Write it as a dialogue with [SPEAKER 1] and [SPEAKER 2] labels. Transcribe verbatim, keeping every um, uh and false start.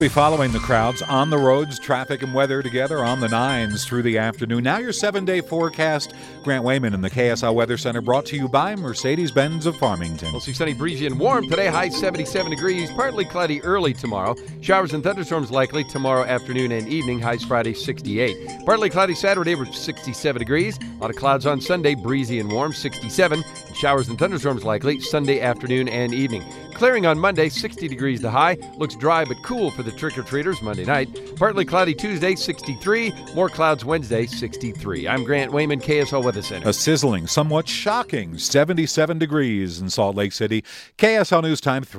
[SPEAKER 1] Be following the crowds on the roads, traffic and weather together on the nines through the afternoon. Now your seven-day forecast. Grant Wayman in the K S L Weather Center, brought to you by Mercedes-Benz of Farmington.
[SPEAKER 2] Mostly sunny, breezy, and warm today. High seventy-seven degrees. Partly cloudy early tomorrow. Showers and thunderstorms likely tomorrow afternoon and evening. Highs Friday sixty-eight. Partly cloudy Saturday with sixty-seven degrees. A lot of clouds on Sunday, breezy and warm, sixty-seven. And showers and thunderstorms likely Sunday afternoon and evening. Clearing on Monday, sixty degrees the high. Looks dry but cool for the trick-or-treaters Monday night. Partly cloudy Tuesday, sixty-three. More clouds Wednesday, sixty-three. I'm Grant Wayman, K S L Weather Center.
[SPEAKER 1] A sizzling, somewhat shocking seventy-seven degrees in Salt Lake City. K S L News Time three.